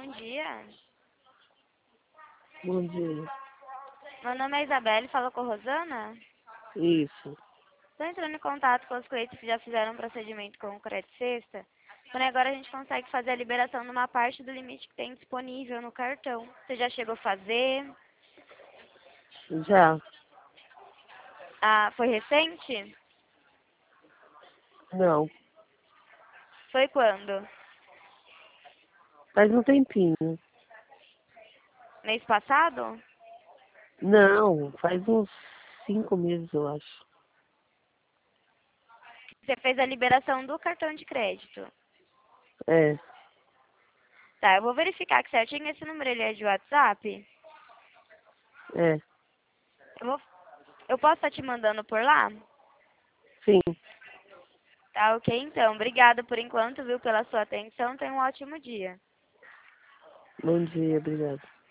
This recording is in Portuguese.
bom dia. Bom dia. Meu nome é Isabelle, falo com a Rosana. Isso. Estou entrando em contato com os clientes que já fizeram um procedimento com o Crédito Sexta. Porém, agora a gente consegue fazer a liberação de uma parte do limite que tem disponível no cartão. Você já chegou a fazer? Já? Ah, foi recente? Não. Foi quando? Faz um tempinho. Mês passado? Não, faz uns 5 meses, eu acho. Você fez a liberação do cartão de crédito. É, Tá, eu vou verificar que certinho esse número ele é de WhatsApp. é. Eu posso estar te mandando por lá? Sim. Tá, ok então. Obrigada por enquanto, viu, pela sua atenção. Tenha um ótimo dia. Bom dia, obrigado.